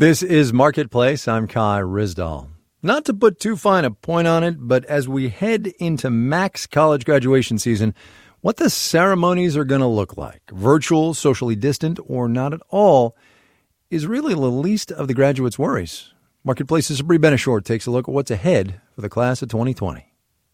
This is Marketplace. I'm Kai Ryssdal. Not to put too fine a point on it, but as we head into max college graduation season, what the ceremonies are going to look like, virtual, socially distant, or not at all, is really the least of the graduates' worries. Marketplace's Sabri Benishore takes a look at what's ahead for the class of 2020.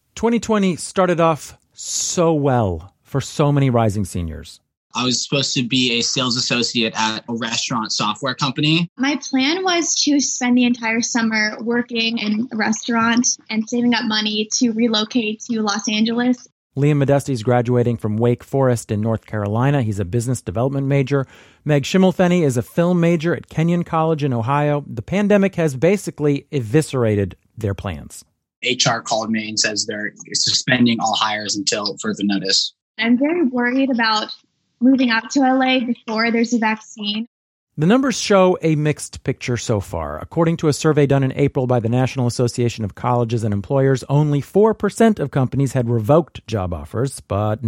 2020 started off so well for so many rising seniors. I was supposed to be a sales associate at a restaurant software company. My plan was to spend the entire summer working in a restaurant and saving up money to relocate to Los Angeles. Liam Modesti is graduating from Wake Forest in North Carolina. He's a business development major. Meg Schimmelfenny is a film major at Kenyon College in Ohio. The pandemic has basically eviscerated their plans. HR called me and says they're suspending all hires until further notice. I'm very worried about moving out to LA before there's a vaccine. The numbers show a mixed picture so far. According to a survey done in April by the National Association of Colleges and Employers, only 4% of companies had revoked job offers, but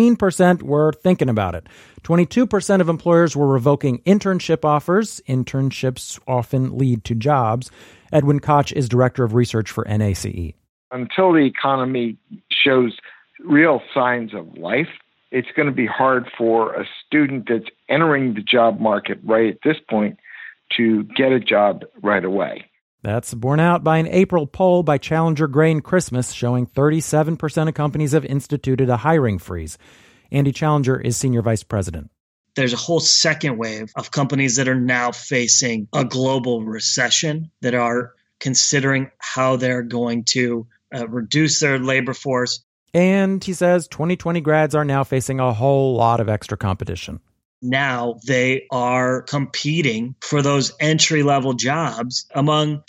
19% were thinking about it. 22% of employers were revoking internship offers. Internships often lead to jobs. Edwin Koch is director of research for NACE. Until the economy shows real signs of life, it's going to be hard for a student that's entering the job market right at this point to get a job right away. That's borne out by an April poll by Challenger Gray and Christmas showing 37% of companies have instituted a hiring freeze. Andy Challenger is senior vice president. There's a whole second wave of companies that are now facing a global recession that are considering how they're going to reduce their labor force. And he says 2020 grads are now facing a whole lot of extra competition. Now they are competing for those entry-level jobs among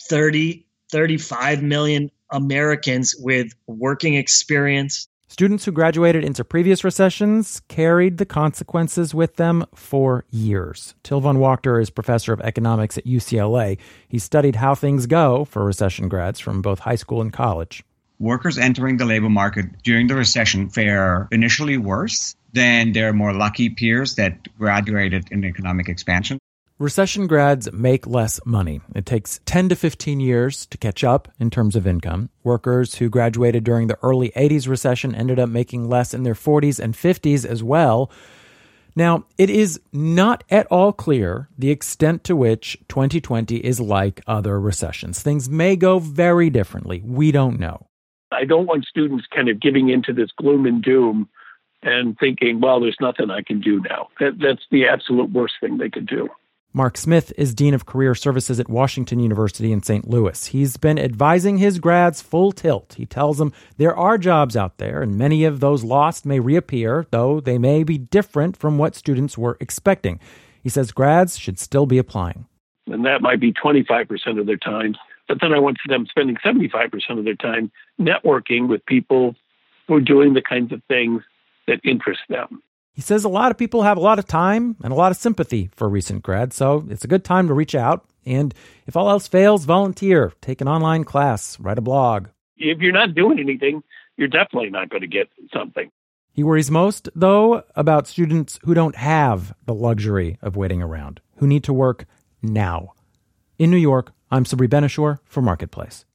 35 million Americans with working experience. Students who graduated into previous recessions carried the consequences with them for years. Til von Wachter is professor of economics at UCLA. He studied how things go for recession grads from both high school and college. Workers entering the labor market during the recession fare initially worse than their more lucky peers that graduated in economic expansion. Recession grads make less money. It takes 10 to 15 years to catch up in terms of income. Workers who graduated during the early 80s recession ended up making less in their 40s and 50s as well. Now, it is not at all clear the extent to which 2020 is like other recessions. Things may go very differently. We don't know. I don't want students kind of giving into this gloom and doom and thinking, well, there's nothing I can do now. That's the absolute worst thing they could do. Mark Smith is Dean of Career Services at Washington University in St. Louis. He's been advising his grads full tilt. He tells them there are jobs out there, and many of those lost may reappear, though they may be different from what students were expecting. He says grads should still be applying. And that might be 25% of their time. But then I want them spending 75% of their time networking with people who are doing the kinds of things that interest them. He says a lot of people have a lot of time and a lot of sympathy for recent grads, so it's a good time to reach out. And if all else fails, volunteer, take an online class, write a blog. If you're not doing anything, you're definitely not going to get something. He worries most, though, about students who don't have the luxury of waiting around, who need to work now. In New York, I'm Sabri Benishore for Marketplace.